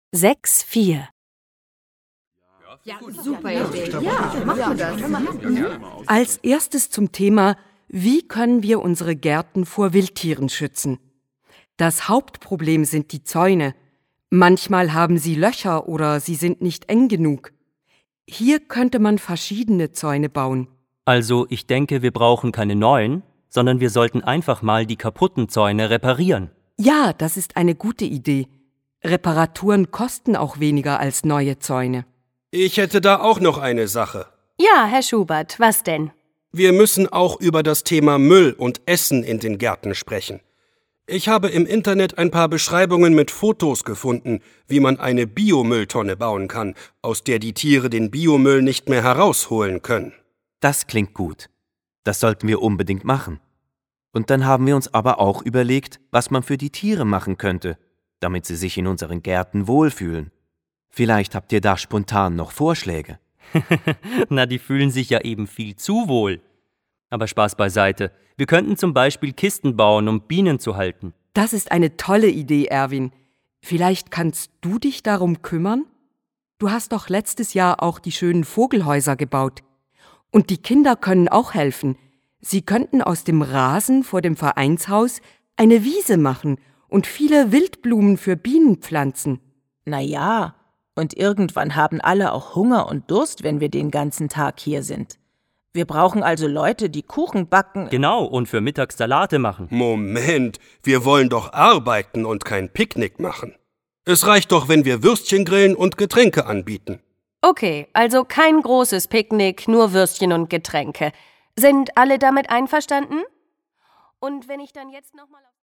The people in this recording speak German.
6,4. Ja, super Idee. Ja, machen wir das. Als erstes zum Thema: Wie können wir unsere Gärten vor Wildtieren schützen? Das Hauptproblem sind die Zäune. Manchmal haben sie Löcher oder sie sind nicht eng genug. Hier könnte man verschiedene Zäune bauen. Also ich denke, wir brauchen keine neuen, sondern wir sollten einfach mal die kaputten Zäune reparieren. Ja, das ist eine gute Idee. Reparaturen kosten auch weniger als neue Zäune. Ich hätte da auch noch eine Sache. Ja, Herr Schubert, was denn? Wir müssen auch über das Thema Müll und Essen in den Gärten sprechen. Ich habe im Internet ein paar Beschreibungen mit Fotos gefunden, wie man eine Biomülltonne bauen kann, aus der die Tiere den Biomüll nicht mehr herausholen können. Das klingt gut. Das sollten wir unbedingt machen. Und dann haben wir uns aber auch überlegt, was man für die Tiere machen könnte, damit sie sich in unseren Gärten wohlfühlen. Vielleicht habt ihr da spontan noch Vorschläge. Na, die fühlen sich ja eben viel zu wohl. Aber Spaß beiseite. Wir könnten zum Beispiel Kisten bauen, um Bienen zu halten. Das ist eine tolle Idee, Erwin. Vielleicht kannst du dich darum kümmern? Du hast doch letztes Jahr auch die schönen Vogelhäuser gebaut. Und die Kinder können auch helfen. Sie könnten aus dem Rasen vor dem Vereinshaus eine Wiese machen und viele Wildblumen für Bienen pflanzen. Na ja, und irgendwann haben alle auch Hunger und Durst, wenn wir den ganzen Tag hier sind. Wir brauchen also Leute, die Kuchen backen. Genau, und für mittags Salate machen. Moment, wir wollen doch arbeiten und kein Picknick machen. Es reicht doch, wenn wir Würstchen grillen und Getränke anbieten. Okay, also kein großes Picknick, nur Würstchen und Getränke. Sind alle damit einverstanden? Und wenn ich dann jetzt nochmal auf